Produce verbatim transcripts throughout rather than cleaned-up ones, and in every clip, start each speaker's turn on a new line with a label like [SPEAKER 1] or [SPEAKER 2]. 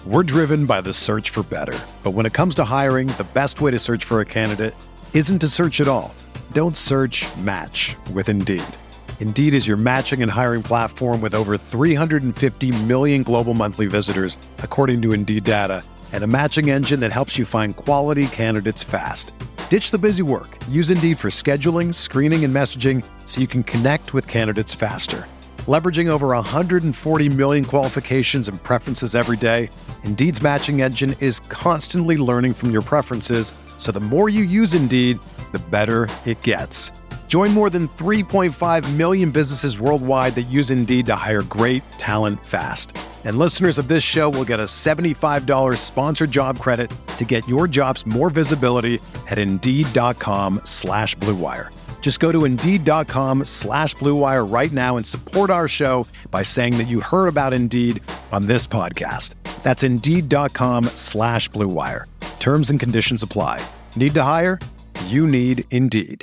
[SPEAKER 1] We're driven by the search for better. But when it comes to hiring, the best way to search for a candidate isn't to search at all. Don't search, match with Indeed. Indeed is your matching and hiring platform with over three hundred fifty million global monthly visitors, according to Indeed data, and a matching engine that helps you find quality candidates fast. Ditch the busy work. Use Indeed for scheduling, screening, and messaging so you can connect with candidates faster. Leveraging over one hundred forty million qualifications and preferences every day, Indeed's matching engine is constantly learning from your preferences, so the more you use Indeed, the better it gets. Join more than three point five million businesses worldwide that use Indeed to hire great talent fast. And listeners of this show will get a seventy-five dollars sponsored job credit to get your jobs more visibility at Indeed.com slash Blue Wire. Just go to Indeed.com slash Blue Wire right now and support our show by saying that you heard about Indeed on this podcast. That's Indeed.com slash Blue Wire. Terms and conditions apply. Need to hire? You need Indeed.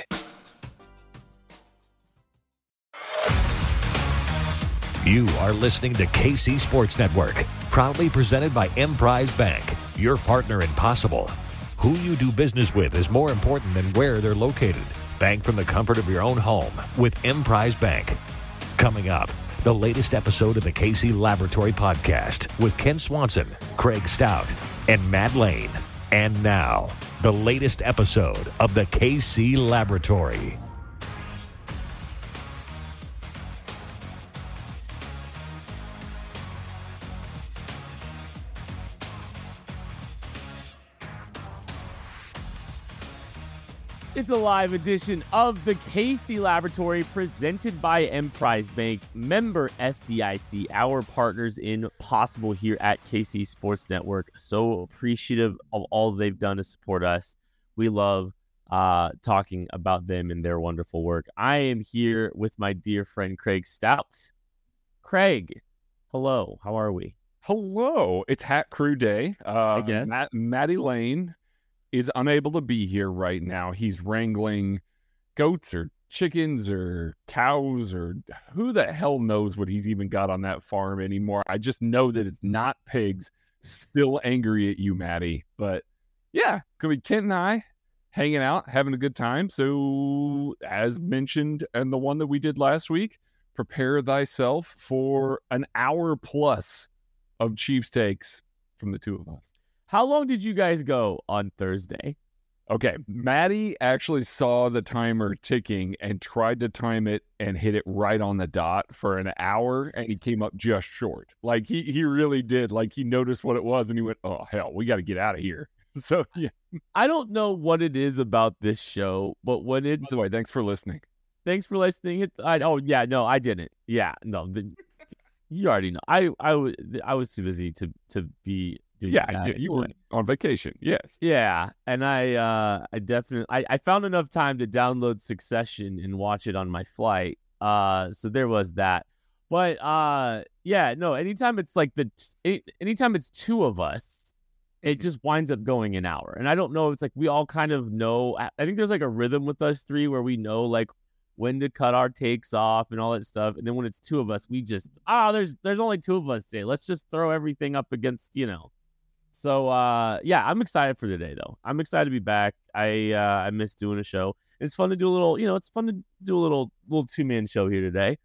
[SPEAKER 2] You are listening to K C Sports Network, proudly presented by Emprise Bank, your partner in possible. Who you do business with is more important than where they're located. Bank from the comfort of your own home with Emprise Bank. Coming up, the latest episode of the K C Laboratory Podcast with Ken Swanson, Craig Stout, and Matt Lane. And now, the latest episode of the K C Laboratory.
[SPEAKER 3] It's a live edition of the K C Laboratory presented by Emprise Bank, member F D I C, our partners in Possible here at K C Sports Network. So appreciative of all they've done to support us. We love uh, talking about them and their wonderful work. I am here with my dear friend Craig Stout. Craig, hello. How are we?
[SPEAKER 4] Hello. It's Hat Crew Day. Uh,
[SPEAKER 3] I guess.
[SPEAKER 4] Matt, Matty Lane is unable to be here right now. He's wrangling goats or chickens or cows or who the hell knows what he's even got on that farm anymore. I just know that it's not pigs. Still angry at you, Matty. But yeah, could be Kent and I hanging out, having a good time. So as mentioned, and the one that we did last week, prepare thyself for an hour plus of Chiefs takes from the two of us.
[SPEAKER 3] How long did you guys go on Thursday?
[SPEAKER 4] Okay, Maddie actually saw the timer ticking and tried to time it and hit it right on the dot for an hour, and he came up just short. Like, he, he really did. Like, he noticed what it was, and he went, oh, hell, we got to get out of here. So, yeah.
[SPEAKER 3] I don't know what it is about this show, but when it's...
[SPEAKER 4] By the way, thanks for listening.
[SPEAKER 3] Thanks for listening. It, I, oh, yeah, no, I didn't. Yeah, no, the, you already know. I, I, was, I was too busy to, to be...
[SPEAKER 4] Yeah, that. You were on vacation. Yes.
[SPEAKER 3] Yeah, and I, uh, I definitely, I, I found enough time to download Succession and watch it on my flight. Uh, so there was that. But uh, yeah, no. Anytime it's like the, anytime it's two of us, it just winds up going an hour. And I don't know. It's like we all kind of know. I think there's like a rhythm with us three where we know like when to cut our takes off and all that stuff. And then when it's two of us, we just ah, there's there's only two of us today. Let's just throw everything up against you know. So, uh, yeah, I'm excited for today, though. I'm excited to be back. I uh, I miss doing a show. It's fun to do a little, you know, it's fun to do a little little two-man show here today.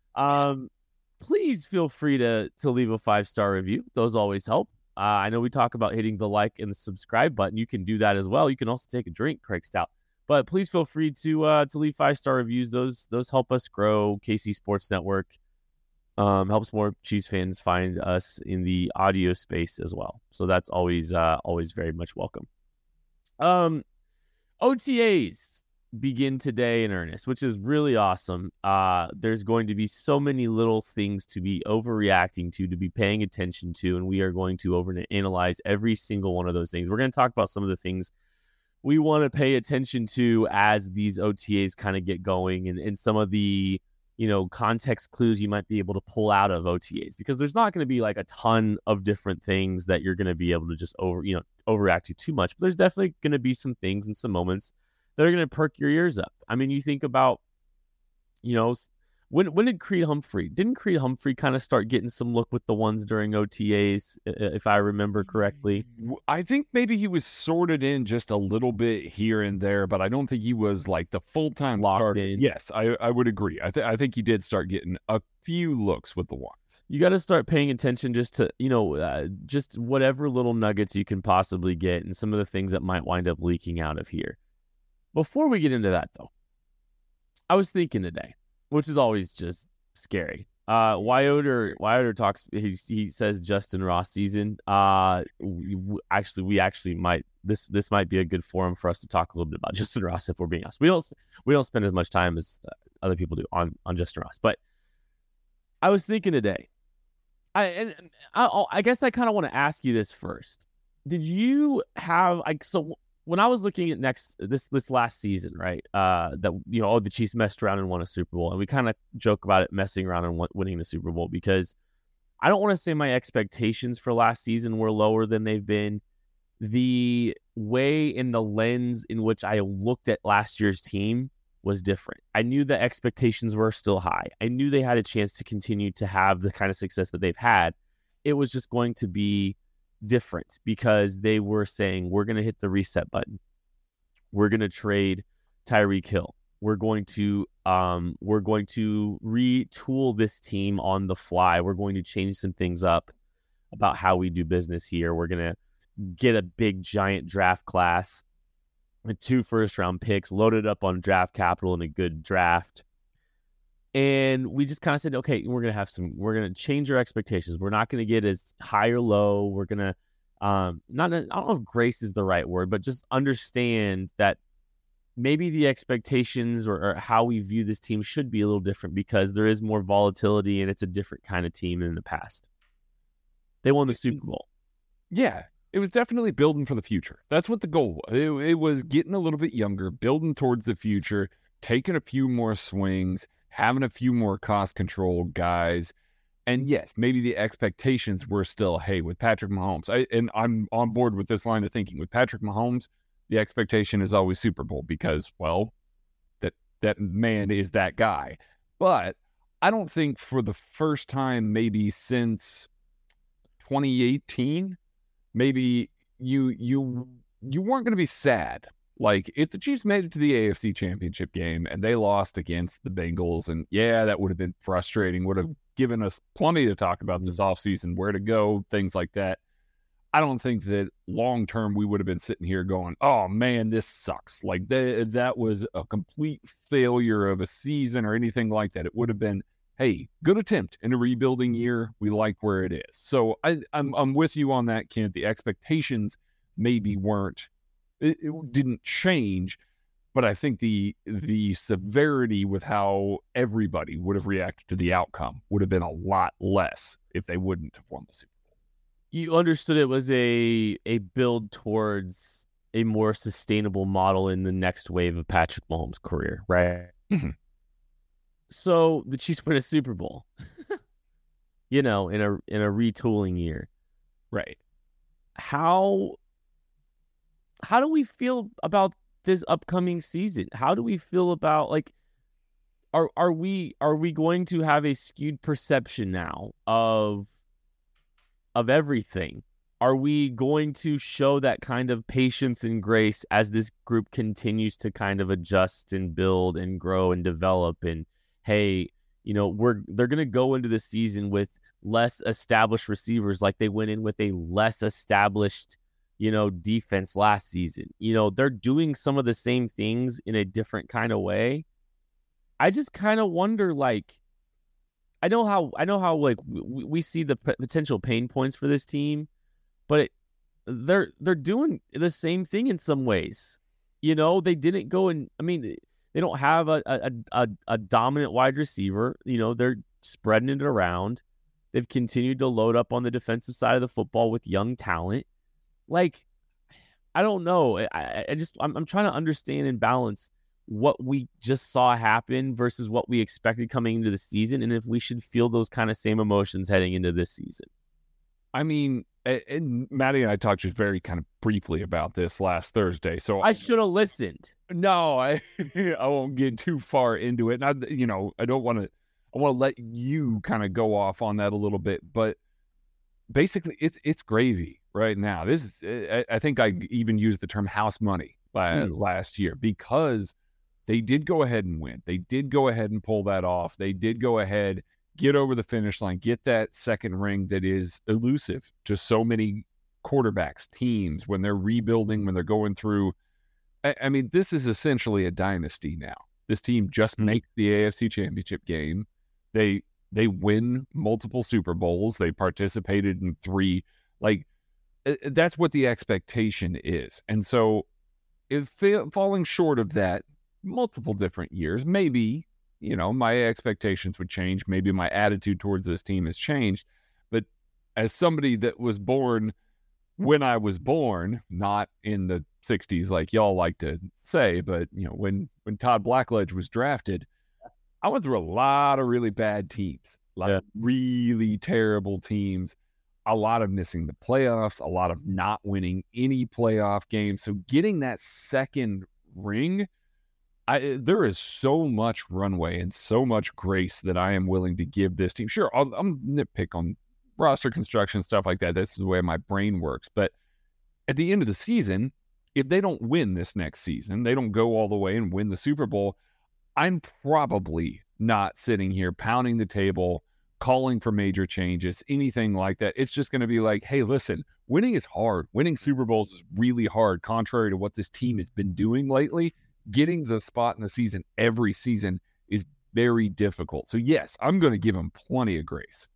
[SPEAKER 3] Um, please feel free to to leave a five-star review. Those always help. Uh, I know we talk about hitting the like and the subscribe button. You can do that as well. You can also take a drink, Craig Stout. But please feel free to uh, to leave five-star reviews. Those those help us grow K C Sports Network. Um, helps more Chiefs fans find us in the audio space as well. So that's always uh, always very much welcome. Um, O T As begin today in earnest, which is really awesome. Uh, there's going to be so many little things to be overreacting to, to be paying attention to, and we are going to overanalyze every single one of those things. We're going to talk about some of the things we want to pay attention to as these O T As kind of get going, and, and some of the you know, context clues you might be able to pull out of O T As, because there's not going to be like a ton of different things that you're going to be able to just over, you know, overreact to too much. But there's definitely going to be some things and some moments that are going to perk your ears up. I mean, you think about, you know, When when did Creed Humphrey? Didn't Creed Humphrey kind of start getting some look with the ones during O T As, if I remember correctly?
[SPEAKER 4] I think maybe he was sorted in just a little bit here and there, but I don't think he was like the full-time
[SPEAKER 3] Locked
[SPEAKER 4] starter.
[SPEAKER 3] in.
[SPEAKER 4] Yes, I, I would agree. I, th- I think he did start getting a few looks with the ones.
[SPEAKER 3] You got to start paying attention just to, you know, uh, just whatever little nuggets you can possibly get and some of the things that might wind up leaking out of here. Before we get into that, though, I was thinking today, which is always just scary. Uh, Wyoder, Wyoder talks. He he says Justin Ross season. Uh, we, actually, we actually might this this might be a good forum for us to talk a little bit about Justin Ross. If we're being honest, we don't we don't spend as much time as uh, other people do on on Justin Ross. But I was thinking today, I and I, I guess I kind of want to ask you this first. Did you have like so? When I was looking at next this this last season, right? Uh, that you know, oh, the Chiefs messed around and won a Super Bowl, and we kind of joke about it messing around and winning the Super Bowl because I don't want to say my expectations for last season were lower than they've been. The way in the lens in which I looked at last year's team was different. I knew the expectations were still high. I knew they had a chance to continue to have the kind of success that they've had. It was just going to be different because they were saying we're going to hit the reset button, we're going to trade Tyreek Hill, we're going to um we're going to retool this team on the fly, we're going to change some things up about how we do business here, we're going to get a big giant draft class with two first round picks loaded up on draft capital and a good draft. And we just kind of said, okay, we're going to have some, we're going to change our expectations. We're not going to get as high or low. We're going to, um, not, I don't know if grace is the right word, but just understand that maybe the expectations or, or how we view this team should be a little different because there is more volatility and it's a different kind of team than in the past. They won the Super Bowl.
[SPEAKER 4] Yeah, it was definitely building for the future. That's what the goal was. It, it was getting a little bit younger, building towards the future, taking a few more swings, having a few more cost control guys. And yes, maybe the expectations were still, hey, with Patrick Mahomes, I, and I'm on board with this line of thinking. With Patrick Mahomes, the expectation is always Super Bowl because, well, that that man is that guy. But I don't think for the first time maybe since twenty eighteen, maybe you you you weren't going to be sad. Like, if the Chiefs made it to the A F C Championship game and they lost against the Bengals, and yeah, that would have been frustrating, would have given us plenty to talk about this offseason, where to go, things like that. I don't think that long-term we would have been sitting here going, oh, man, this sucks. Like, that, that was a complete failure of a season or anything like that. It would have been, hey, good attempt in a rebuilding year. We like where it is. So I, I'm, I'm with you on that, Kent. The expectations maybe weren't, It, it didn't change, but I think the the severity with how everybody would have reacted to the outcome would have been a lot less if they wouldn't have won the Super Bowl.
[SPEAKER 3] You understood it was a a build towards a more sustainable model in the next wave of Patrick Mahomes' career, right?
[SPEAKER 4] Mm-hmm.
[SPEAKER 3] So the Chiefs win a Super Bowl, you know, in a in a retooling year,
[SPEAKER 4] right?
[SPEAKER 3] How how do we feel about this upcoming season? How do we feel about, like, are are we are we going to have a skewed perception now of of everything? Are we going to show that kind of patience and grace as this group continues to kind of adjust and build and grow and develop? And hey, you know, we're they're going to go into the season with less established receivers, like they went in with a less established, you know, defense last season. You know, they're doing some of the same things in a different kind of way. I just kind of wonder, like, I know how, I know how, like, we, we see the p- potential pain points for this team, but it, they're, they're doing the same thing in some ways. You know, they didn't go and, I mean, they don't have a, a, a, a dominant wide receiver. You know, they're spreading it around. They've continued to load up on the defensive side of the football with young talent. Like, I don't know. I, I just, I'm, I'm trying to understand and balance what we just saw happen versus what we expected coming into the season, and if we should feel those kind of same emotions heading into this season.
[SPEAKER 4] I mean, and Maddie and I talked just very kind of briefly about this last Thursday. So
[SPEAKER 3] I should have listened.
[SPEAKER 4] No, I I won't get too far into it. And I, you know, I don't want to. I want to let you kind of go off on that a little bit, but basically it's it's gravy right now. This is, I, I think I even used the term house money last, mm. last year, because they did go ahead and win. They did go ahead and pull that off. They did go ahead, get over the finish line, get that second ring that is elusive to so many quarterbacks, teams, when they're rebuilding, when they're going through. I, I mean, this is essentially a dynasty now. This team just mm-hmm. makes the A F C Championship game. They they win multiple Super Bowls. They participated in three. Like, that's what the expectation is. And so if fa- falling short of that multiple different years, maybe, you know, my expectations would change. Maybe my attitude towards this team has changed. But as somebody that was born when I was born, not in the sixties like y'all like to say, but, you know, when, when Todd Blackledge was drafted, I went through a lot of really bad teams, a lot yeah. of really terrible teams, a lot of missing the playoffs, a lot of not winning any playoff games. So getting that second ring, I, there is so much runway and so much grace that I am willing to give this team. Sure, I'll, I'm nitpick on roster construction, stuff like that. That's the way my brain works. But at the end of the season, if they don't win this next season, they don't go all the way and win the Super Bowl, I'm probably not sitting here pounding the table, calling for major changes, anything like that. It's just going to be like, hey, listen, winning is hard. Winning Super Bowls is really hard, contrary to what this team has been doing lately. Getting the spot in the season every season is very difficult. So, yes, I'm going to give them plenty of grace.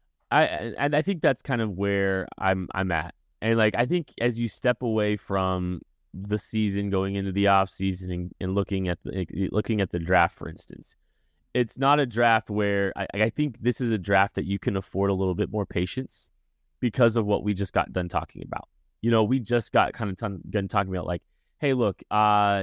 [SPEAKER 3] I and I think that's kind of where I'm I'm at. And, like, I think as you step away from the season, going into the off season, and, and looking at the looking at the draft, for instance, it's not a draft where I, I think this is a draft that you can afford a little bit more patience because of what we just got done talking about. You know, we just got kind of t- done talking about, like, hey, look, uh,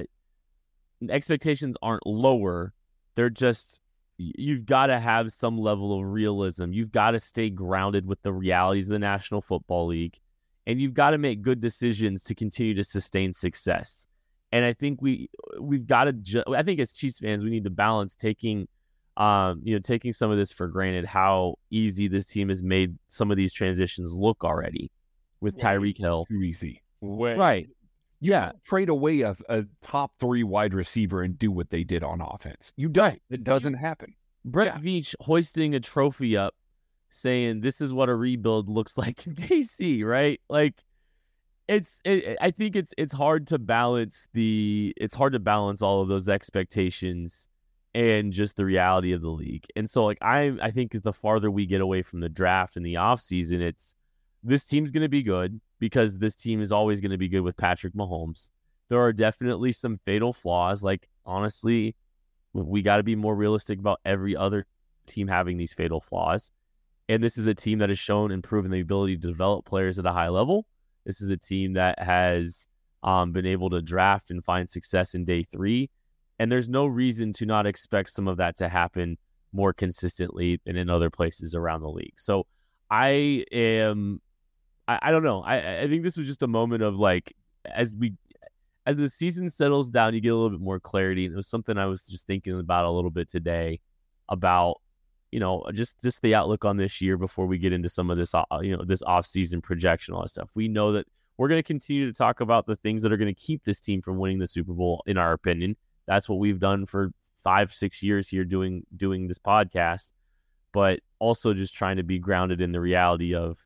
[SPEAKER 3] expectations aren't lower. They're just, you've got to have some level of realism. You've got to stay grounded with the realities of the National Football League. And you've got to make good decisions to continue to sustain success. And I think we we've got to. Ju- I think as Chiefs fans, we need to balance taking, um, you know, taking some of this for granted. How easy this team has made some of these transitions look already with Tyreek Hill.
[SPEAKER 4] Too easy, Way.
[SPEAKER 3] right?
[SPEAKER 4] You
[SPEAKER 3] yeah,
[SPEAKER 4] trade away a, a top three wide receiver and do what they did on offense. You don't. It doesn't happen.
[SPEAKER 3] Brett
[SPEAKER 4] yeah.
[SPEAKER 3] Veach hoisting a trophy up, saying this is what a rebuild looks like in K C, right? Like, it's, it, I think it's, it's hard to balance the, it's hard to balance all of those expectations and just the reality of the league. And so, like, I, I think the farther we get away from the draft and the off season, it's, this team's going to be good because this team is always going to be good with Patrick Mahomes. There are definitely some fatal flaws. Like, honestly, we got to be more realistic about every other team having these fatal flaws. And this is a team that has shown and proven the ability to develop players at a high level. This is a team that has um, been able to draft and find success in day three. And there's no reason to not expect some of that to happen more consistently than in other places around the league. So I am, I, I don't know. I, I think this was just a moment of, like, as we, as the season settles down, you get a little bit more clarity. And it was something I was just thinking about a little bit today about, you know, just, just the outlook on this year before we get into some of this, you know, this off-season projection, all that stuff. We know that we're going to continue to talk about the things that are going to keep this team from winning the Super Bowl, in our opinion. That's what we've done for five, six years here doing, doing this podcast, but also just trying to be grounded in the reality of,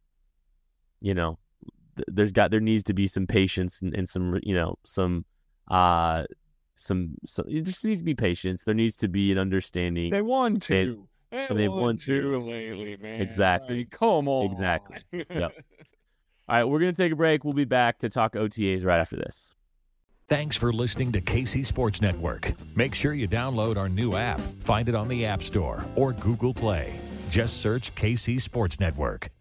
[SPEAKER 3] you know, th- there's got, there needs to be some patience and, and some, you know, some, uh, some, some, it just needs to be patience. There needs to be an understanding.
[SPEAKER 4] They won two.
[SPEAKER 3] And,
[SPEAKER 4] They
[SPEAKER 3] they've
[SPEAKER 4] won
[SPEAKER 3] won
[SPEAKER 4] two
[SPEAKER 3] two
[SPEAKER 4] lately, man.
[SPEAKER 3] Exactly.
[SPEAKER 4] Like, come on.
[SPEAKER 3] Exactly. Yep. All right, we're going to take a break. We'll be back to talk O T As right after this.
[SPEAKER 2] Thanks for listening to K C Sports Network. Make sure you download our new app. Find it on the App Store or Google Play. Just search K C Sports Network.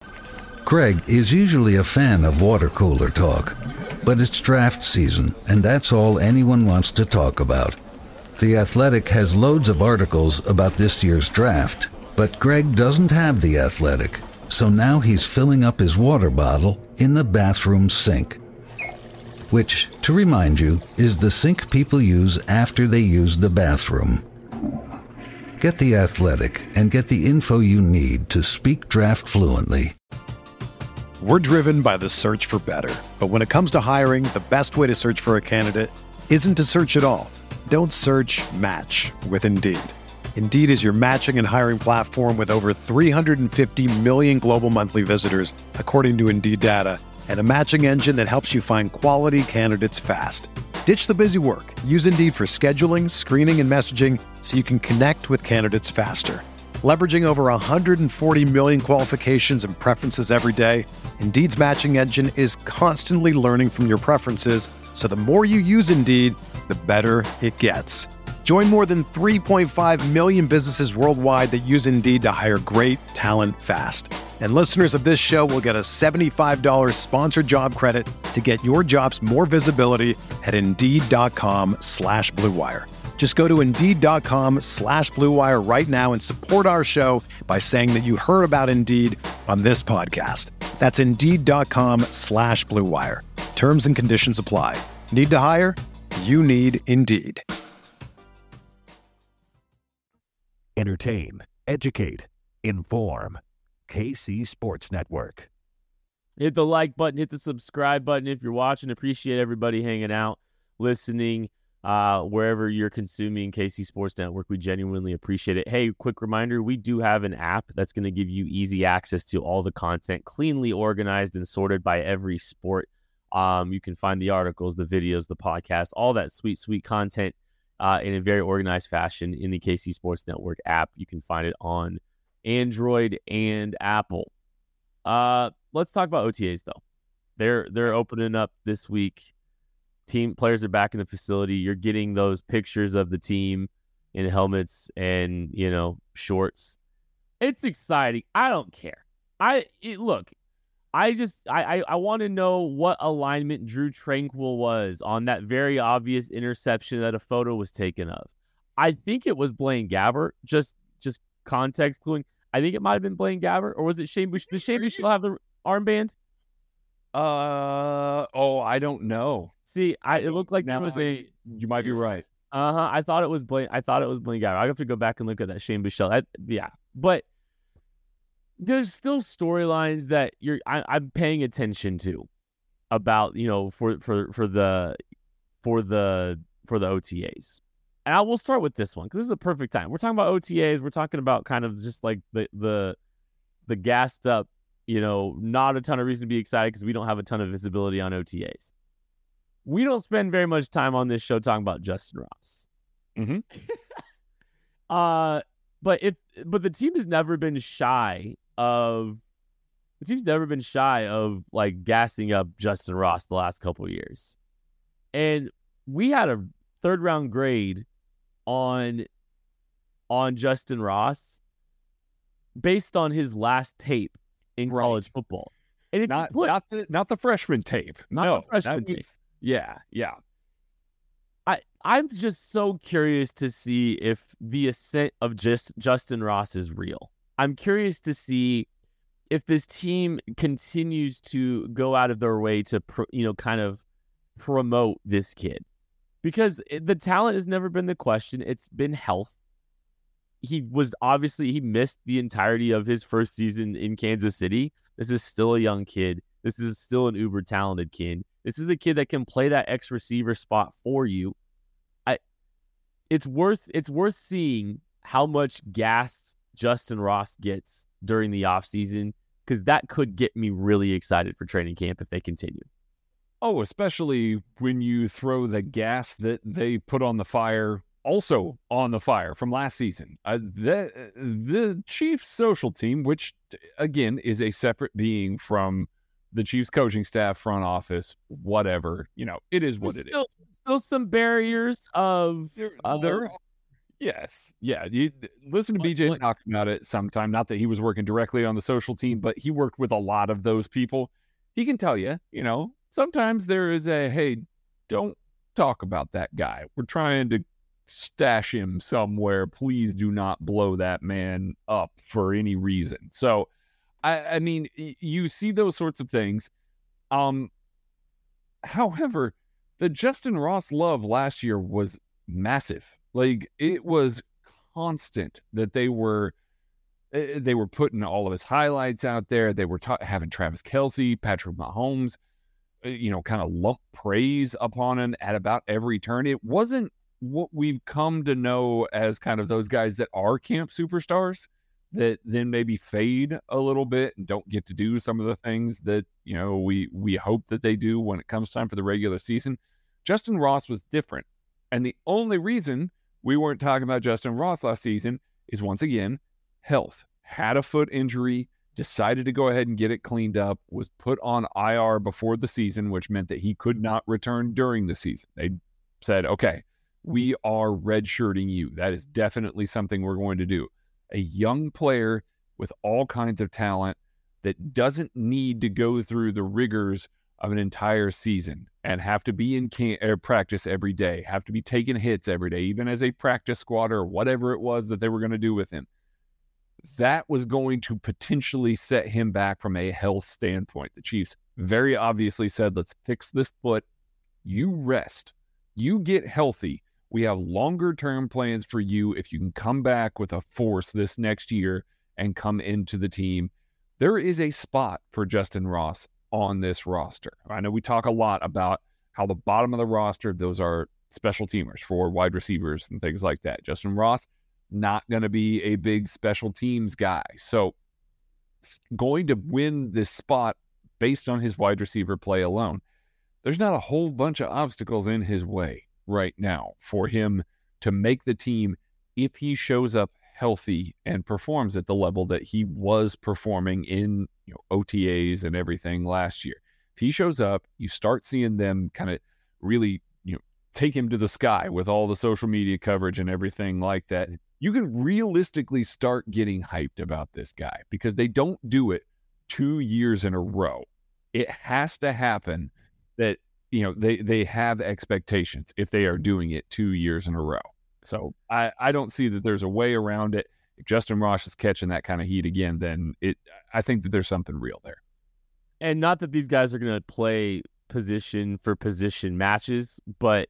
[SPEAKER 5] Greg is usually a fan of water cooler talk, but it's draft season, and that's all anyone wants to talk about. The Athletic has loads of articles about this year's draft, but Greg doesn't have The Athletic, so now he's filling up his water bottle in the bathroom sink. Which, to remind you, is the sink people use after they use the bathroom. Get The Athletic and get the info you need to speak draft fluently.
[SPEAKER 1] We're driven by the search for better. But when it comes to hiring, the best way to search for a candidate isn't to search at all. Don't search, match with Indeed. Indeed is your matching and hiring platform with over three hundred fifty million global monthly visitors, according to Indeed data, and a matching engine that helps you find quality candidates fast. Ditch the busy work. Use Indeed for scheduling, screening, and messaging so you can connect with candidates faster. Leveraging over one hundred forty million qualifications and preferences every day, Indeed's matching engine is constantly learning from your preferences, so the more you use Indeed, the better it gets. Join more than three point five million businesses worldwide that use Indeed to hire great talent fast. And listeners of this show will get a seventy-five dollars sponsored job credit to get your jobs more visibility at Indeed.com slash Blue Wire. Just go to Indeed.com slash Blue Wire right now and support our show by saying that you heard about Indeed on this podcast. That's Indeed.com slash Blue Wire. Terms and conditions apply. Need to hire? You need Indeed.
[SPEAKER 2] Entertain, educate, inform. K C Sports Network.
[SPEAKER 3] Hit the like button, hit the subscribe button if you're watching. Appreciate everybody hanging out, listening, uh, wherever you're consuming K C Sports Network. We genuinely appreciate it. Hey, quick reminder, we do have an app that's going to give you easy access to all the content, cleanly organized and sorted by every sport. Um, you can find the articles, the videos, the podcasts, all that sweet, sweet content uh, in a very organized fashion in the K C Sports Network app. You can find it on Android and Apple. Uh, let's talk about O T As though. They're they're opening up this week. Team players are back in the facility. You're getting those pictures of the team in helmets and, you know, shorts. It's exciting. I don't care. I it, look. I just I I, I want to know what alignment Drew Tranquill was on that very obvious interception that a photo was taken of. I think it was Blaine Gabbert. Just just context cluing. I think it might have been Blaine Gabbert, or was it Shane Buechele? Did Shane Buechele have the armband?
[SPEAKER 4] Uh oh, I don't know.
[SPEAKER 3] See, I it looked like
[SPEAKER 4] now
[SPEAKER 3] there was a.
[SPEAKER 4] You might be right.
[SPEAKER 3] Uh huh. I thought it was Blaine. I thought it was Blaine Gabbert. I have to go back and look at that Shane Buechele. I, yeah, but there's still storylines that you're. I, I'm paying attention to about you know for for for the for the for the O T As. And I will start with this one because this is a perfect time. We're talking about O T As. We're talking about kind of just like the the the gassed up, you know, not a ton of reason to be excited because we don't have a ton of visibility on O T As. We don't spend very much time on this show talking about Justin Ross.
[SPEAKER 4] Mm-hmm.
[SPEAKER 3] uh, but if but the team has never been shy of the team's never been shy of like gassing up Justin Ross the last couple of years, and we had a third round grade on on Justin Ross based on his last tape in
[SPEAKER 4] Right.
[SPEAKER 3] college football. And if
[SPEAKER 4] Not
[SPEAKER 3] you put,
[SPEAKER 4] not the not the freshman tape.
[SPEAKER 3] Not
[SPEAKER 4] no,
[SPEAKER 3] the freshman
[SPEAKER 4] that
[SPEAKER 3] tape.
[SPEAKER 4] was- Yeah, yeah.
[SPEAKER 3] I, I'm just so curious to see if the ascent of just Justin Ross is real. I'm curious to see if this team continues to go out of their way to, pro, you know, kind of promote this kid. Because the talent has never been the question. It's been health. He was obviously, he missed the entirety of his first season in Kansas City. This is still a young kid. This is still an uber talented kid. This is a kid that can play that X receiver spot for you. I, it's worth, it's worth seeing how much gas Justin Ross gets during the offseason, because that could get me really excited for training camp if they continue.
[SPEAKER 4] Oh, especially when you throw the gas that they put on the fire, also on the fire from last season. Uh, the, the Chiefs social team, which, again, is a separate being from the Chiefs coaching staff, front office, whatever. You know, it is what
[SPEAKER 3] There's
[SPEAKER 4] it
[SPEAKER 3] still,
[SPEAKER 4] is.
[SPEAKER 3] Still some barriers of
[SPEAKER 4] There,
[SPEAKER 3] other.
[SPEAKER 4] there- yes. Yeah. You, listen to B J
[SPEAKER 3] What-
[SPEAKER 4] talk about it sometime. Not that he was working directly on the social team, but he worked with a lot of those people. He can tell you, you know, sometimes there is a, hey, don't talk about that guy. We're trying to stash him somewhere. Please do not blow that man up for any reason. So, I, I mean, y- you see those sorts of things. Um, however, the Justin Ross love last year was massive. Like, it was constant that they were they were putting all of his highlights out there. They were ta- having Travis Kelce, Patrick Mahomes, you know, kind of lump praise upon him at about every turn. It wasn't what we've come to know as kind of those guys that are camp superstars that then maybe fade a little bit and don't get to do some of the things that, you know, we we hope that they do when it comes time for the regular season. Justin Ross was different. And the only reason we weren't talking about Justin Ross last season is, once again, health. Had a foot injury, decided to go ahead and get it cleaned up, was put on I R before the season, which meant that he could not return during the season. They said, okay, we are redshirting you. That is definitely something we're going to do. A young player with all kinds of talent that doesn't need to go through the rigors of an entire season and have to be in camp, uh, practice every day, have to be taking hits every day, even as a practice squatter or whatever it was that they were going to do with him. That was going to potentially set him back from a health standpoint. The Chiefs very obviously said, let's fix this foot. You rest. You get healthy. We have longer term plans for you if you can come back with a force this next year and come into the team. There is a spot for Justin Ross on this roster. I know we talk a lot about how the bottom of the roster, those are special teamers for wide receivers and things like that. Justin Ross, not going to be a big special teams guy. So going to win this spot based on his wide receiver play alone, there's not a whole bunch of obstacles in his way right now for him to make the team if he shows up healthy and performs at the level that he was performing in, you know, O T As and everything last year. If he shows up, you start seeing them kind of really, you know, take him to the sky with all the social media coverage and everything like that. You can realistically start getting hyped about this guy because they don't do it two years in a row. It has to happen that, you know, they, they have expectations if they are doing it two years in a row. So I, I don't see that there's a way around it. If Justin Ross is catching that kind of heat again, then it I think that there's something real there.
[SPEAKER 3] And not that these guys are going to play position for position matches, but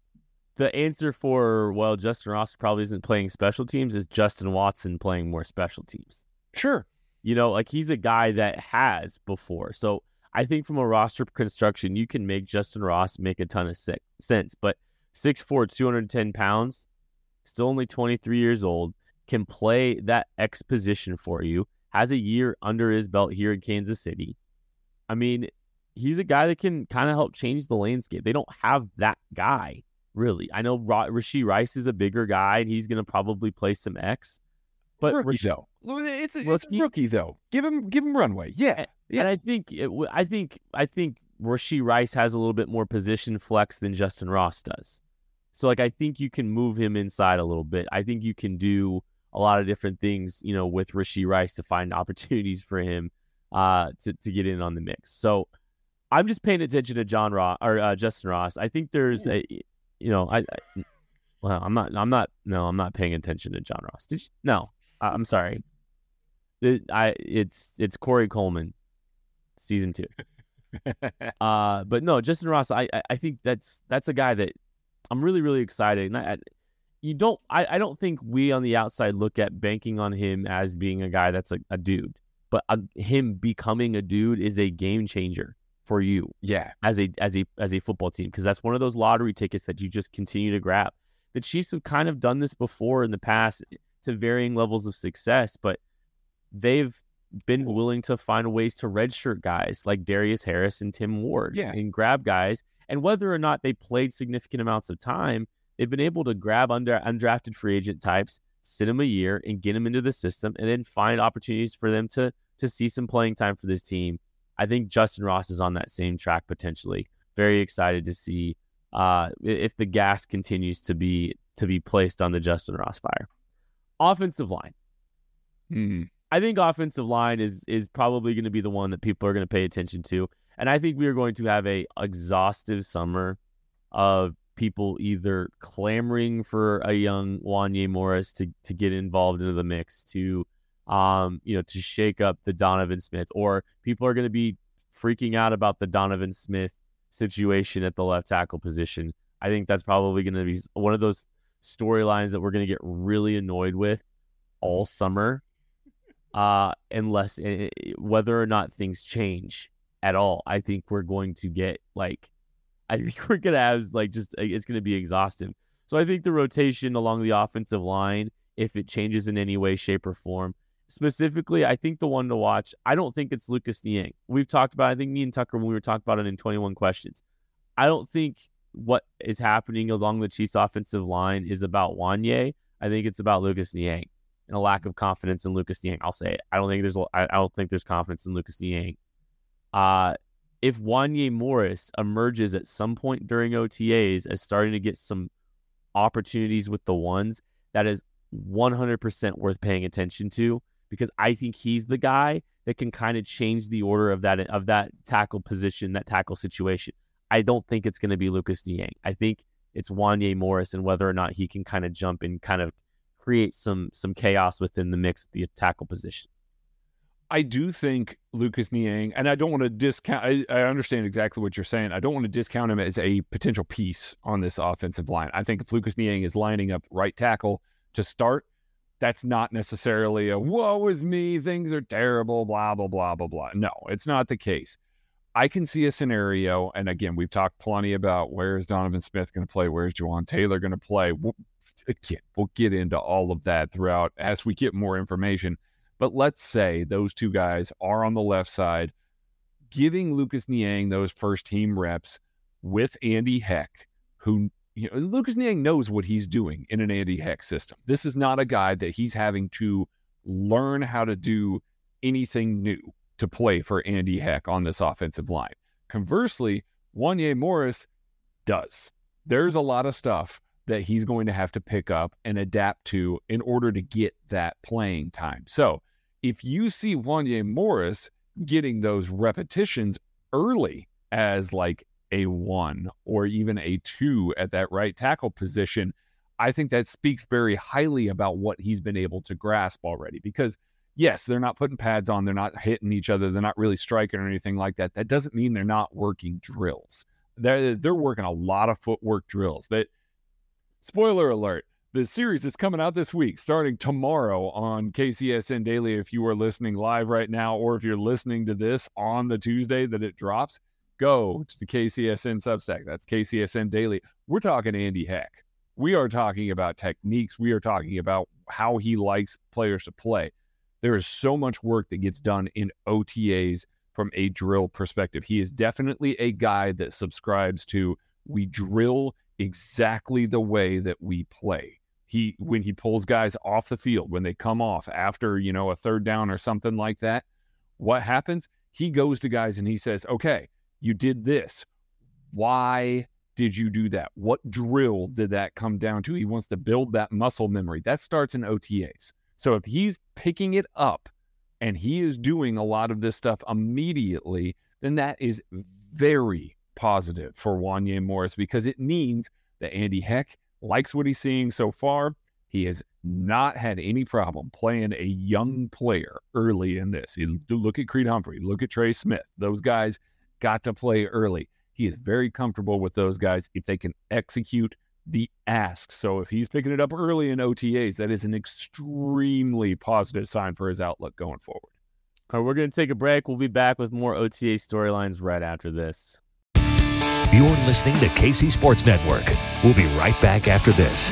[SPEAKER 3] the answer for, well, Justin Ross probably isn't playing special teams is Justin Watson playing more special teams.
[SPEAKER 4] Sure.
[SPEAKER 3] You know, like he's a guy that has before. So I think from a roster construction, you can make Justin Ross make a ton of sense. But six foot four, two hundred ten pounds, still only twenty-three years old, can play that X position for you, has a year under his belt here in Kansas City. I mean, he's a guy that can kind of help change the landscape. They don't have that guy, really. I know Ra- Rashee Rice is a bigger guy, and he's going to probably play some X. But
[SPEAKER 4] rookie,
[SPEAKER 3] Rash-
[SPEAKER 4] though. It's a,
[SPEAKER 3] rookie?
[SPEAKER 4] it's a rookie, though. Give him give him runway. Yeah. yeah.
[SPEAKER 3] And I think, it, I think, I think Rashee Rice has a little bit more position flex than Justin Ross does. So, like, I think you can move him inside a little bit. I think you can do a lot of different things, you know, with Rashee Rice to find opportunities for him uh, to to get in on the mix. So, I'm just paying attention to John Ross or uh, Justin Ross. I think there's a, you know, I, I, well, I'm not, I'm not, no, I'm not paying attention to John Ross. Did you? No, I, I'm sorry. It, I, it's, it's Corey Coleman, season two. uh, but no, Justin Ross. I, I, I think that's that's a guy that I'm really, really excited. And I, you don't, I, I don't think we on the outside look at banking on him as being a guy that's a, a dude, but a, him becoming a dude is a game changer for you.
[SPEAKER 4] Yeah.
[SPEAKER 3] As a, as a, as a football team. Cause that's one of those lottery tickets that you just continue to grab. The Chiefs have kind of done this before in the past to varying levels of success, but they've been willing to find ways to redshirt guys like Darius Harris and Tim Ward
[SPEAKER 4] yeah.
[SPEAKER 3] and grab guys. And whether or not they played significant amounts of time, they've been able to grab under undrafted free agent types, sit them a year and get them into the system and then find opportunities for them to to see some playing time for this team. I think Justin Ross is on that same track potentially. Very excited to see uh, if the gas continues to be to be placed on the Justin Ross fire. Offensive line.
[SPEAKER 4] Hmm.
[SPEAKER 3] I think offensive line is is probably going to be the one that people are going to pay attention to. And I think we are going to have a exhaustive summer of people either clamoring for a young Wanya Morris to, to get involved into the mix, to um, you know, to shake up the Donovan Smith, or people are going to be freaking out about the Donovan Smith situation at the left tackle position. I think that's probably going to be one of those storylines that we're going to get really annoyed with all summer, uh, unless uh, whether or not things change at all. I think we're going to get like, I think we're going to have like just, it's going to be exhaustive. So I think the rotation along the offensive line, if it changes in any way, shape, or form, specifically, I think the one to watch, I don't think it's Lucas Niang. We've talked about, I think me and Tucker, when we were talking about it in twenty-one questions, I don't think what is happening along the Chiefs offensive line is about Wanye. I think it's about Lucas Niang and a lack of confidence in Lucas Niang. I'll say it. I don't think there's, I don't think there's confidence in Lucas Niang. Uh, if Wanye Morris emerges at some point during O T As as starting to get some opportunities with the ones, that is one hundred percent worth paying attention to, because I think he's the guy that can kind of change the order of that of that tackle position, that tackle situation. I don't think it's going to be Lucas Niang. I think it's Wanye Morris, and whether or not he can kind of jump and kind of create some some chaos within the mix at the tackle position.
[SPEAKER 4] I do think Lucas Niang, and I don't want to discount, I, I understand exactly what you're saying. I don't want to discount him as a potential piece on this offensive line. I think if Lucas Niang is lining up right tackle to start, that's not necessarily a, woe is me, things are terrible, blah, blah, blah, blah, blah. No, it's not the case. I can see a scenario, and again, we've talked plenty about where's Donovan Smith going to play, where's Juwan Taylor going to play. We'll, again, we'll get into all of that throughout as we get more information. But let's say those two guys are on the left side, giving Lucas Niang those first team reps with Andy Heck, who, you know, Lucas Niang knows what he's doing in an Andy Heck system. This is not a guy that he's having to learn how to do anything new to play for Andy Heck on this offensive line. Conversely, Wanye Morris does. There's a lot of stuff that he's going to have to pick up and adapt to in order to get that playing time. So if you see Wanye Morris getting those repetitions early as like a one or even a two at that right tackle position, I think that speaks very highly about what he's been able to grasp already. Because yes, they're not putting pads on, they're not hitting each other, they're not really striking or anything like that. That doesn't mean they're not working drills. They're, they're working a lot of footwork drills. That, spoiler alert, the series is coming out this week, starting tomorrow on K C S N Daily. If you are listening live right now, or if you're listening to this on the Tuesday that it drops, go to the K C S N Substack. That's K C S N Daily. We're talking Andy Heck. We are talking about techniques. We are talking about how he likes players to play. There is so much work that gets done in O T As from a drill perspective. He is definitely a guy that subscribes to, we drill exactly the way that we play. He, when he pulls guys off the field, when they come off after, you know, a third down or something like that, what happens? He goes to guys and he says, okay, you did this. Why did you do that? What drill did that come down to? He wants to build that muscle memory. That starts in O T As. So if he's picking it up and he is doing a lot of this stuff immediately, then that is very positive for Wanye Morris, because it means that Andy Heck likes what he's seeing so far. He has not had any problem playing a young player early in this. You look at Creed Humphrey, look at Trey Smith. Those guys got to play early. He is very comfortable with those guys if they can execute the ask. So if he's picking it up early in O T As, that is an extremely positive sign for his outlook going forward.
[SPEAKER 3] All right, we're going to take a break. We'll be back with more O T A storylines right after this.
[SPEAKER 2] You're listening to K C Sports Network. We'll be right back after this.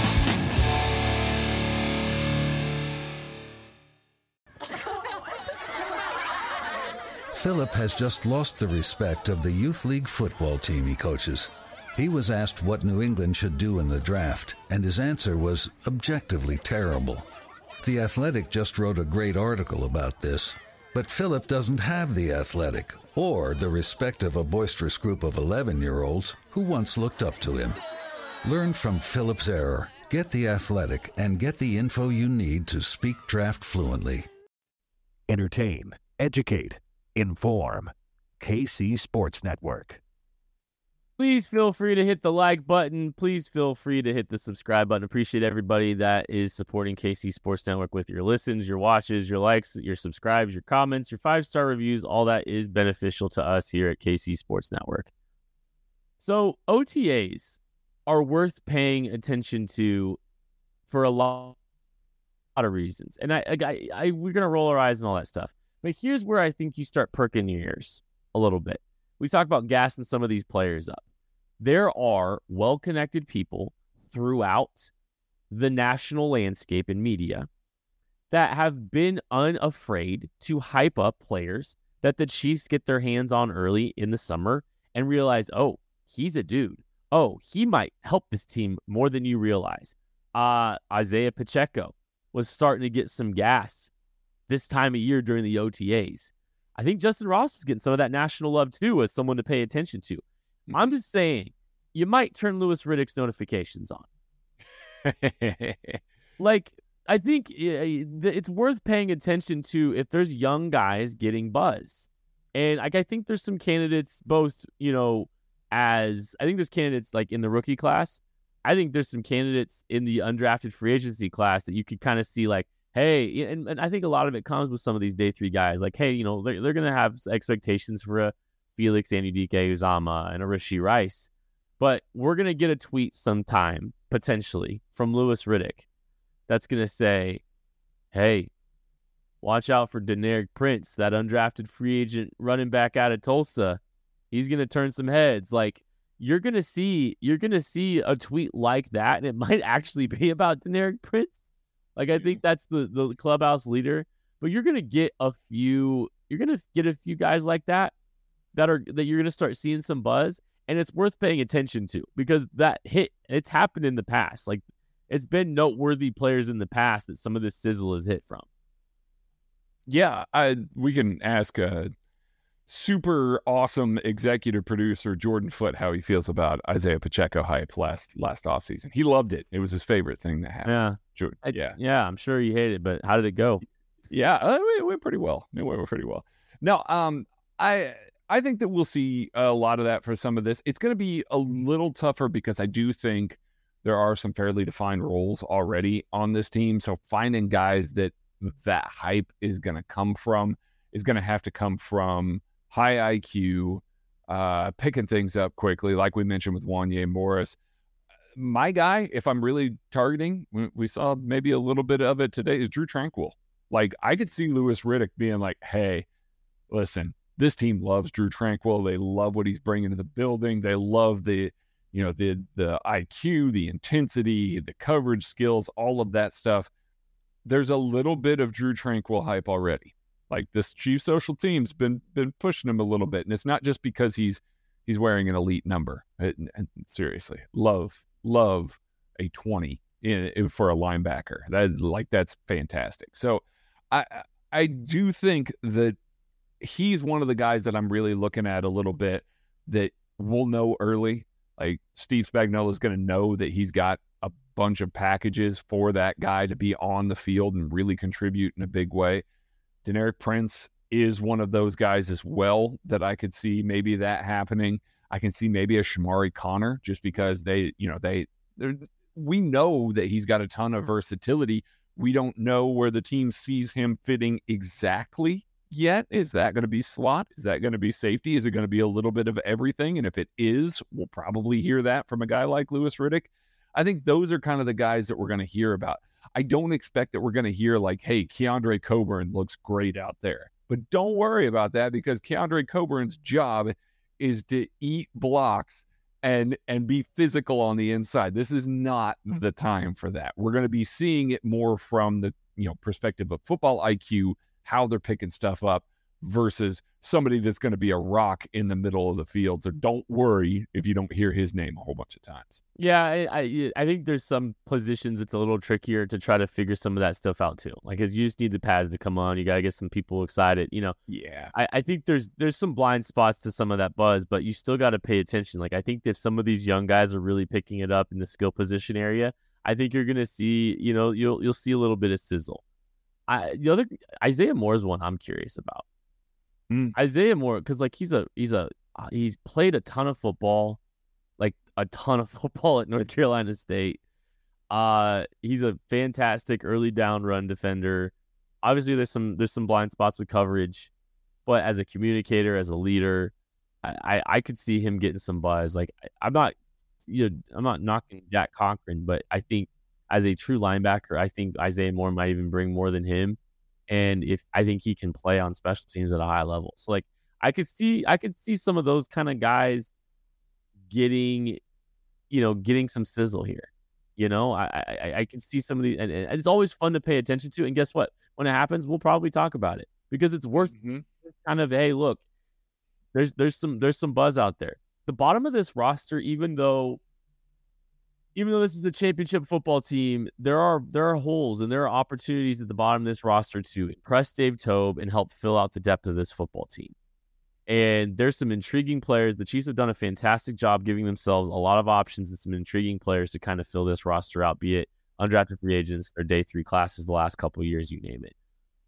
[SPEAKER 5] Philip has just lost the respect of the youth league football team he coaches. He was asked what New England should do in the draft, and his answer was objectively terrible. The Athletic just wrote a great article about this, but Philip doesn't have The Athletic or the respect of a boisterous group of eleven-year-olds who once looked up to him. Learn from Philip's error. Get The Athletic and get the info you need to speak draft fluently.
[SPEAKER 2] Entertain, educate, inform. K C Sports Network.
[SPEAKER 3] Please feel free to hit the like button. Please feel free to hit the subscribe button. Appreciate everybody that is supporting K C Sports Network with your listens, your watches, your likes, your subscribes, your comments, your five-star reviews. All that is beneficial to us here at K C Sports Network. So O T As are worth paying attention to for a lot, lot of reasons. And I, I, I, we're gonna roll our eyes and all that stuff. But here's where I think you start perking your ears a little bit. We talk about gassing some of these players up. There are well-connected people throughout the national landscape and media that have been unafraid to hype up players that the Chiefs get their hands on early in the summer and realize, oh, he's a dude. Oh, he might help this team more than you realize. Uh, Isaiah Pacheco was starting to get some gas this time of year during the O T As. I think Justin Ross was getting some of that national love too as someone to pay attention to. I'm just saying, you might turn Louis Riddick's notifications on. Like, I think it's worth paying attention to if there's young guys getting buzz. And like, I think there's some candidates both, you know, as I think there's candidates like in the rookie class. I think there's some candidates in the undrafted free agency class that you could kind of see like, hey, and, and I think a lot of it comes with some of these day three guys. Like, hey, you know, they're, they're going to have expectations for a Felix Anudike-Uzomah and a Rashee Rice. But we're going to get a tweet sometime, potentially, from Louis Riddick that's going to say, hey, watch out for Deneric Prince, that undrafted free agent running back out of Tulsa. He's going to turn some heads. Like, you're going to see you're going to see a tweet like that, and it might actually be about Deneric Prince. Like, I think that's the, the clubhouse leader. But you're going to get a few you're going to get a few guys like that that are that you're going to start seeing some buzz. And it's worth paying attention to because that hit, it's happened in the past. Like, it's been noteworthy players in the past that some of this sizzle has hit from.
[SPEAKER 4] Yeah, I, we can ask a super awesome executive producer, Jordan Foote, how he feels about Isaiah Pacheco hype last last offseason. He loved it. It was his favorite thing that happened.
[SPEAKER 3] Yeah.
[SPEAKER 4] Jordan,
[SPEAKER 3] I,
[SPEAKER 4] yeah.
[SPEAKER 3] Yeah, I'm sure he hated it, but how did it go?
[SPEAKER 4] Yeah, uh, it went pretty well. It went pretty well. No, um, I... I think that we'll see a lot of that for some of this. It's going to be a little tougher because I do think there are some fairly defined roles already on this team. So finding guys that that hype is going to come from is going to have to come from high I Q, uh, picking things up quickly, like we mentioned with Wanya Morris. My guy, if I'm really targeting, we saw maybe a little bit of it today, is Drue Tranquill. Like, I could see Louis Riddick being like, hey, listen, this team loves Drue Tranquill. They love what he's bringing to the building. They love the, you know, the the I Q, the intensity, the coverage skills, all of that stuff. There's a little bit of Drue Tranquill hype already. Like, this Chief social team's been been pushing him a little bit, and it's not just because he's he's wearing an elite number. It, and seriously, love love a twenty in, in for a linebacker. That like that's fantastic. So I I do think that he's one of the guys that I'm really looking at a little bit that we'll know early. Like, Steve Spagnuolo is going to know that he's got a bunch of packages for that guy to be on the field and really contribute in a big way. Deneric Prince is one of those guys as well that I could see maybe that happening. I can see maybe a Shamari Connor just because they, you know, they, we know that he's got a ton of versatility. We don't know where the team sees him fitting exactly yet. Is that going to be slot? Is that going to be safety? Is it going to be a little bit of everything? And if it is, we'll probably hear that from a guy like Louis Riddick. I think those are kind of the guys that we're going to hear about. I don't expect that we're going to hear like, hey, Keondre Coburn looks great out there. But don't worry about that because Keondre Coburn's job is to eat blocks and and be physical on the inside. This is not the time for that. We're going to be seeing it more from the, you know, perspective of football I Q, how they're picking stuff up versus somebody that's going to be a rock in the middle of the field. So don't worry if you don't hear his name a whole bunch of times.
[SPEAKER 3] Yeah, I I, I think there's some positions it's a little trickier to try to figure some of that stuff out too. Like, you just need the pads to come on. You got to get some people excited. You know,
[SPEAKER 4] yeah.
[SPEAKER 3] I, I think there's there's some blind spots to some of that buzz, but you still got to pay attention. Like, I think if some of these young guys are really picking it up in the skill position area, I think you're going to see, you know, you'll you'll see a little bit of sizzle. I, the other Isaiah Moore is one I'm curious about. Mm. Isaiah Moore, because like he's a he's a uh, he's played a ton of football, like a ton of football at North Carolina State. Uh, he's a fantastic early down run defender. Obviously, there's some there's some blind spots with coverage, but as a communicator, as a leader, I I, I could see him getting some buzz. Like, I'm not you know, I'm not knocking Jack Cochran, but I think as a true linebacker, I think Isaiah Moore might even bring more than him. And if I think he can play on special teams at a high level. So like I could see I could see some of those kind of guys getting, you know, getting some sizzle here. You know, I I, I can see some of these, and, and it's always fun to pay attention to. And guess what? When it happens, we'll probably talk about it because it's worth mm-hmm. kind of, hey, look, there's there's some there's some buzz out there. The bottom of this roster, even though even though this is a championship football team, there are there are holes and there are opportunities at the bottom of this roster to impress Dave Toub and help fill out the depth of this football team. And there's some intriguing players. The Chiefs have done a fantastic job giving themselves a lot of options and some intriguing players to kind of fill this roster out, be it undrafted free agents, their day three classes the last couple of years, you name it.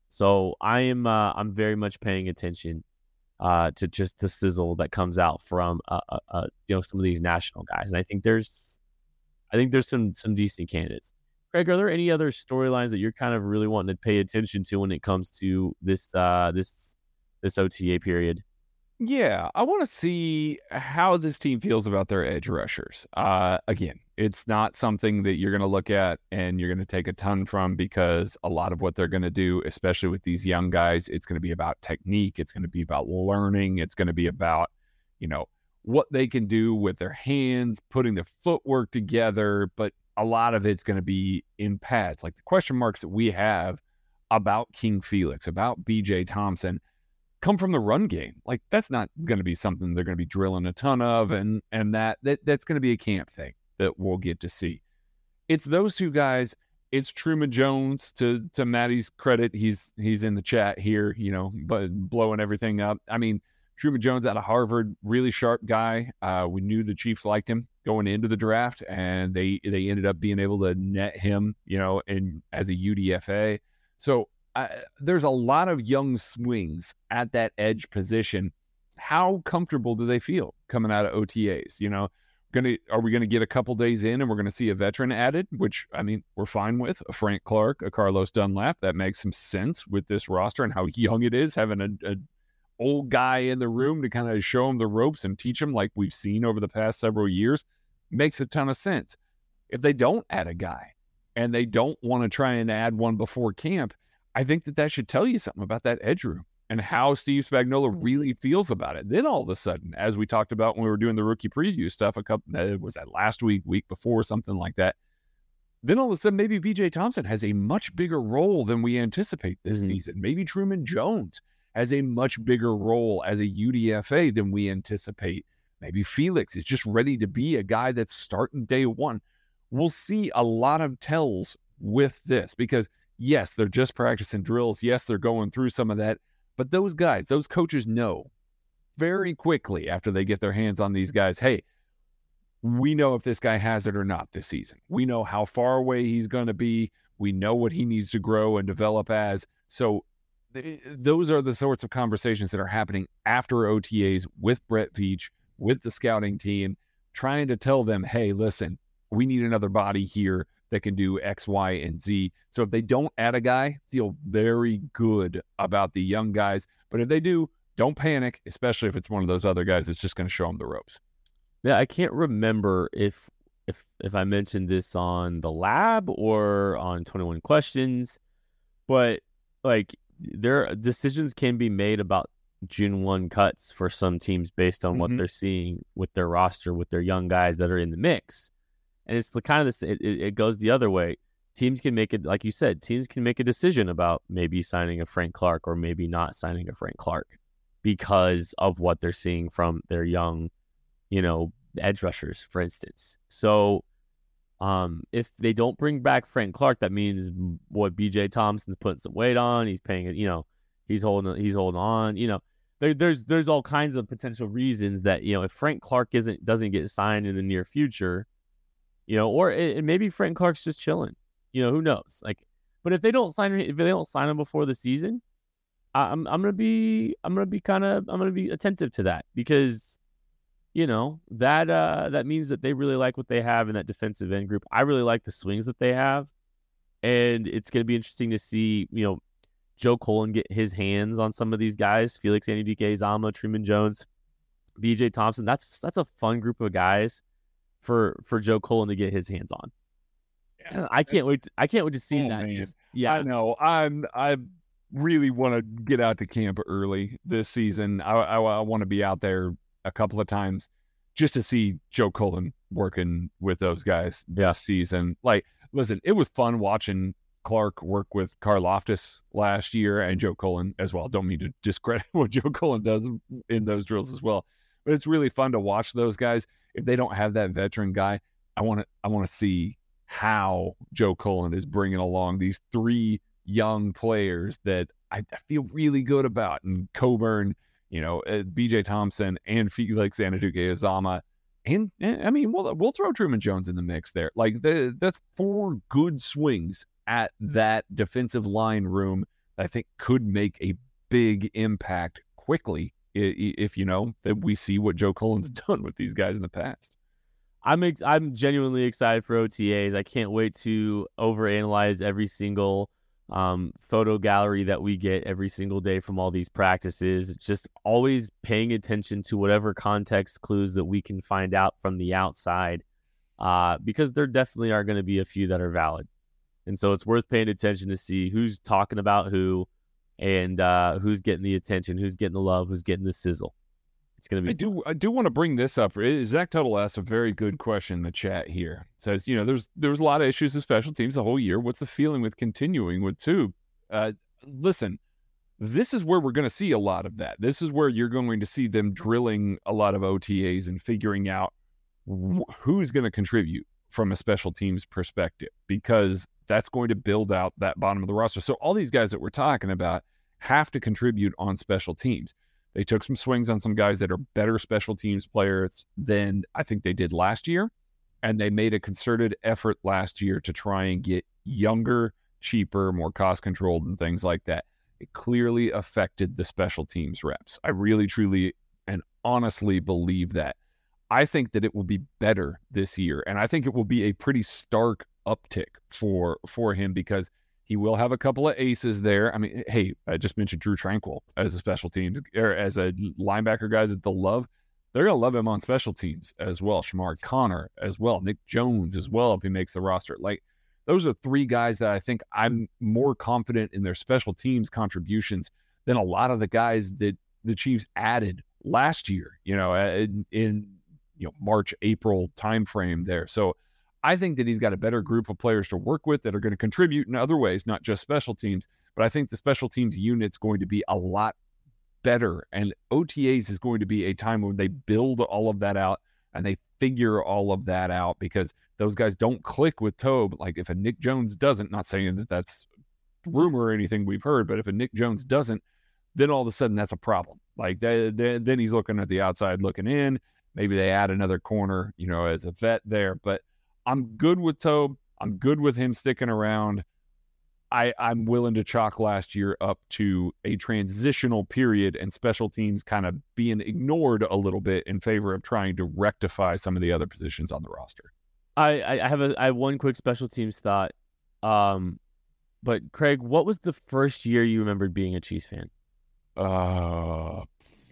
[SPEAKER 3] So I am uh, I'm very much paying attention uh, to just the sizzle that comes out from uh, uh, uh, you know some of these national guys. And I think there's I think there's some some decent candidates. Craig, are there any other storylines that you're kind of really wanting to pay attention to when it comes to this uh, this this O T A period?
[SPEAKER 4] Yeah, I want to see how this team feels about their edge rushers. Uh, again, it's not something that you're going to look at and you're going to take a ton from, because a lot of what they're going to do, especially with these young guys, it's going to be about technique. It's going to be about learning. It's going to be about, you know, what they can do with their hands, putting the footwork together. But a lot of it's going to be in pads. Like the question marks that we have about King Felix, about B J Thompson, come from the run game. Like that's not going to be something they're going to be drilling a ton of, and and that that that's going to be a camp thing that we'll get to see. It's those two guys. It's Truman Jones. To to Maddie's credit, he's he's in the chat here, you know, but blowing everything up. I mean, Truman Jones out of Harvard, really sharp guy. Uh, we knew the Chiefs liked him going into the draft, and they they ended up being able to net him, you know, in as a U D F A. So. Uh, there's a lot of young swings at that edge position. How comfortable do they feel coming out of O T As? You know, gonna are we going to get a couple days in and we're going to see a veteran added, which, I mean, we're fine with. A Frank Clark, a Carlos Dunlap. That makes some sense with this roster and how young it is, having a, a old guy in the room to kind of show them the ropes and teach them like we've seen over the past several years. Makes a ton of sense. If they don't add a guy and they don't want to try and add one before camp, I think that that should tell you something about that edge room and how Steve Spagnuolo really feels about it. Then all of a sudden, as we talked about when we were doing the rookie preview stuff, a couple, uh, was that last week, week before, something like that. Then all of a sudden, maybe B J Thompson has a much bigger role than we anticipate this mm-hmm. season. Maybe Truman Jones has a much bigger role as a U D F A than we anticipate. Maybe Felix is just ready to be a guy that's starting day one. We'll see a lot of tells with this because yes, they're just practicing drills. Yes, they're going through some of that. But those guys, those coaches know very quickly after they get their hands on these guys, hey, we know if this guy has it or not this season. We know how far away he's going to be. We know what he needs to grow and develop as. So th- those are the sorts of conversations that are happening after O T As with Brett Veach, with the scouting team, trying to tell them, hey, listen, we need another body here that can do X, Y, and Z. So if they don't add a guy, feel very good about the young guys. But if they do, don't panic, especially if it's one of those other guys that's just going to show them the ropes.
[SPEAKER 3] Yeah, I can't remember if if if I mentioned this on the lab or on twenty-one Questions, but like their decisions can be made about June first cuts for some teams based on mm-hmm. what they're seeing with their roster, with their young guys that are in the mix. And it's the kind of this, it, it goes the other way. Teams can make it, like you said, teams can make a decision about maybe signing a Frank Clark or maybe not signing a Frank Clark because of what they're seeing from their young, you know, edge rushers, for instance. So um, if they don't bring back Frank Clark, that means what B J Thompson's putting some weight on. He's paying it, you know, he's holding, he's holding on, you know. There, there's there's all kinds of potential reasons that, you know, if Frank Clark isn't doesn't get signed in the near future, you know, or it, maybe Frank Clark's just chilling. You know, who knows? Like, but if they don't sign, if they don't sign him before the season, I'm I'm gonna be I'm gonna be kind of I'm gonna be attentive to that because, you know, that uh that means that they really like what they have in that defensive end group. I really like the swings that they have, and it's gonna be interesting to see, you know, Joe Cullen get his hands on some of these guys: Felix Anudike-Uzomah, Truman Jones, B J Thompson. That's that's a fun group of guys for for Joe Cullen to get his hands on.
[SPEAKER 4] Yeah.
[SPEAKER 3] I can't wait. To, I can't wait to see
[SPEAKER 4] Oh,
[SPEAKER 3] that.
[SPEAKER 4] man.
[SPEAKER 3] Just, yeah,
[SPEAKER 4] I know. I'm. I really want to get out to camp early this season. I, I, I want to be out there a couple of times just to see Joe Cullen working with those guys this season. Like, listen, it was fun watching Clark work with Karlaftis last year and Joe Cullen as well. Don't mean to discredit what Joe Cullen does in those drills as well, but it's really fun to watch those guys. If they don't have that veteran guy, I want to I want to see how Joe Cullen is bringing along these three young players that I, I feel really good about. And Coburn, you know, uh, B J Thompson and Felix Anudike-Uzomah. And, and I mean, we'll, we'll throw Truman Jones in the mix there. Like, the, that's four good swings at that defensive line room that I think could make a big impact quickly if, you know, that we see what Joe Cullen's done with these guys in the past.
[SPEAKER 3] I'm ex- I'm genuinely excited for O T As. I can't wait to overanalyze every single um, photo gallery that we get every single day from all these practices. Just always paying attention to whatever context clues that we can find out from the outside, uh, because there definitely are going to be a few that are valid. And so it's worth paying attention to see who's talking about who and uh, who's getting the attention, who's getting the love, who's getting the sizzle. It's going to be
[SPEAKER 4] I do I do want to bring this up. Zach Tuttle asked a very good question in the chat here. It says, you know, there's there's a lot of issues with special teams the whole year. What's the feeling with continuing with two? Uh, listen, this is where we're going to see a lot of that. This is where you're going to see them drilling a lot of O T As and figuring out wh- who's going to contribute from a special teams perspective, because that's going to build out that bottom of the roster. So all these guys that we're talking about have to contribute on special teams. They took some swings on some guys that are better special teams players than I think they did last year. And they made a concerted effort last year to try and get younger, cheaper, more cost-controlled and things like that. It clearly affected the special teams reps. I really, truly, and honestly believe that. I think that it will be better this year. And I think it will be a pretty stark uptick for, for him, because he will have a couple of aces there. I mean, hey, I just mentioned Drew Tranquil as a special teams or as a linebacker guy that they'll love. They're going to love him on special teams as well. Shamar Connor as well. Nick Jones as well if he makes the roster. Like, those are three guys that I think I'm more confident in their special teams contributions than a lot of the guys that the Chiefs added last year, you know, in, in you know March, April timeframe there. So I think that he's got a better group of players to work with that are going to contribute in other ways, not just special teams. But I think the special teams unit's going to be a lot better. And O T As is going to be a time when they build all of that out and they figure all of that out, because those guys don't click with Tobe. Like, if a Nick Jones doesn't, not saying that that's rumor or anything we've heard, but if a Nick Jones doesn't, then all of a sudden that's a problem. Like, they, they, then he's looking at the outside looking in. Maybe they add another corner, you know, as a vet there. But I'm good with Tobe. I'm good with him sticking around. I, I'm willing to chalk last year up to a transitional period and special teams kind of being ignored a little bit in favor of trying to rectify some of the other positions on the roster.
[SPEAKER 3] I, I have a I have one quick special teams thought. Um, but Craig, what was the first year you remembered being a Chiefs fan?
[SPEAKER 4] Uh,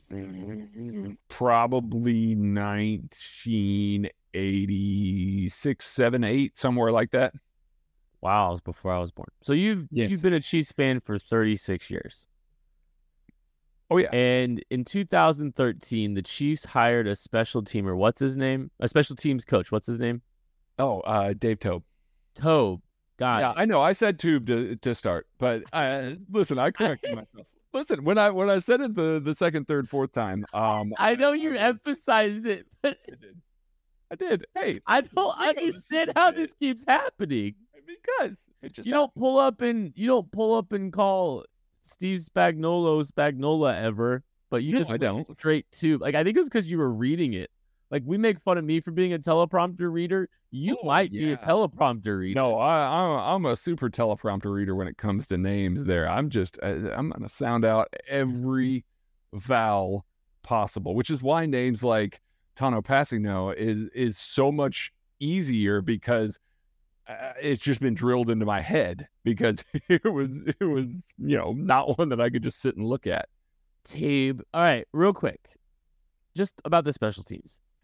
[SPEAKER 4] probably nineteen eighty-six, seven, eight, somewhere like that.
[SPEAKER 3] Wow, it was before I was born. So you've
[SPEAKER 4] Yes.
[SPEAKER 3] you've been a Chiefs fan for thirty-six years.
[SPEAKER 4] Oh yeah.
[SPEAKER 3] And in two thousand thirteen, the Chiefs hired a special teamer. What's his name? A special teams coach. What's his name?
[SPEAKER 4] Oh, uh, Dave Tobe.
[SPEAKER 3] Tobe. God.
[SPEAKER 4] Yeah, I know. I said tube to to start, but I, listen, I corrected myself. Listen, when I when I said it the, the second, third, fourth time, um,
[SPEAKER 3] I know you emphasized it, but
[SPEAKER 4] I did. I did. Hey,
[SPEAKER 3] I don't understand how this keeps happening.
[SPEAKER 4] because it just
[SPEAKER 3] You don't pull up and you don't pull up and call Steve Spagnuolo Spagnola ever, but you
[SPEAKER 4] No,
[SPEAKER 3] just
[SPEAKER 4] I
[SPEAKER 3] went
[SPEAKER 4] don't.
[SPEAKER 3] straight to, like, I think it was because you were reading it. Like, we make fun of me for being a teleprompter reader. You
[SPEAKER 4] Oh,
[SPEAKER 3] might be a
[SPEAKER 4] yeah.
[SPEAKER 3] teleprompter reader.
[SPEAKER 4] No, I, I'm I'm a super teleprompter reader when it comes to names. There, I'm just I, I'm gonna sound out every vowel possible, which is why names like Tano Passino is is so much easier, because uh, it's just been drilled into my head, because it was it was you know not one that I could just sit and look at.
[SPEAKER 3] Tabe. All right, real quick, just about the special teams.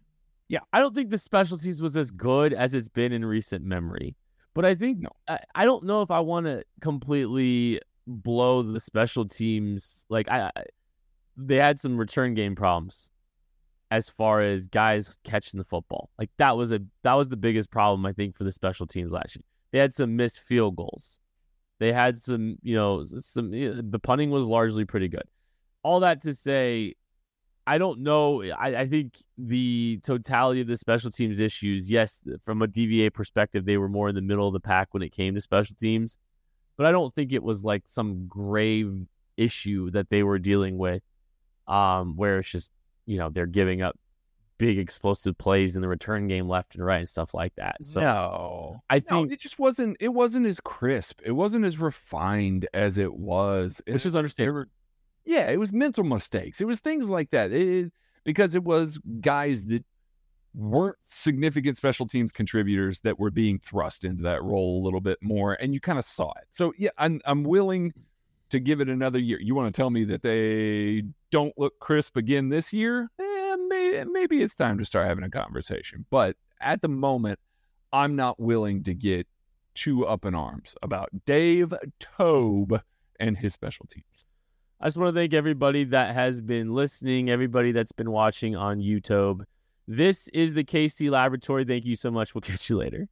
[SPEAKER 3] Yeah, I don't think the special teams was as good as it's been in recent memory. But I think
[SPEAKER 4] No.
[SPEAKER 3] I, I don't know if I want to completely blow the special teams. Like I, I, they had some return game problems as far as guys catching the football. Like that was a that was the biggest problem I think for the special teams last year. They had some missed field goals. They had some, you know, some. The punting was largely pretty good. All that to say, I don't know. I, I think the totality of the special teams issues, yes, from a D V A perspective, they were more in the middle of the pack when it came to special teams. But I don't think it was like some grave issue that they were dealing with um, where it's just, you know, they're giving up big explosive plays in the return game left and right and stuff like that. So
[SPEAKER 4] no,
[SPEAKER 3] I
[SPEAKER 4] no,
[SPEAKER 3] think
[SPEAKER 4] it just wasn't, it wasn't as crisp. It wasn't as refined as it was.
[SPEAKER 3] which is
[SPEAKER 4] It-
[SPEAKER 3] understandable.
[SPEAKER 4] Yeah, it was mental mistakes. It was things like that. It, because it was guys that weren't significant special teams contributors that were being thrust into that role a little bit more, and you kind of saw it. So yeah, I'm I'm willing to give it another year. You want to tell me that they don't look crisp again this year? Eh, may, maybe it's time to start having a conversation. But at the moment, I'm not willing to get too up in arms about Dave Toub and his special teams.
[SPEAKER 3] I just want to thank everybody that has been listening, everybody that's been watching on YouTube. This is the K C Laboratory. Thank you so much. We'll catch you later.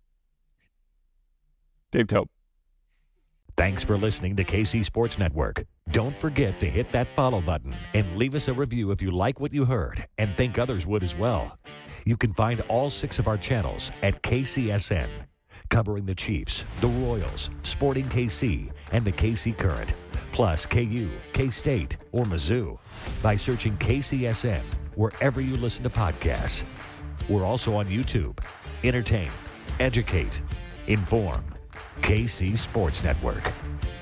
[SPEAKER 4] Dave Toub.
[SPEAKER 2] Thanks for listening to K C Sports Network. Don't forget to hit that follow button and leave us a review if you like what you heard and think others would as well. You can find all six of our channels at K C S N, covering the Chiefs, the Royals, Sporting K C, and the K C Current, plus K U, K-State, or Mizzou by searching K C S N wherever you listen to podcasts. We're also on YouTube. Entertain, educate, inform. K C Sports Network.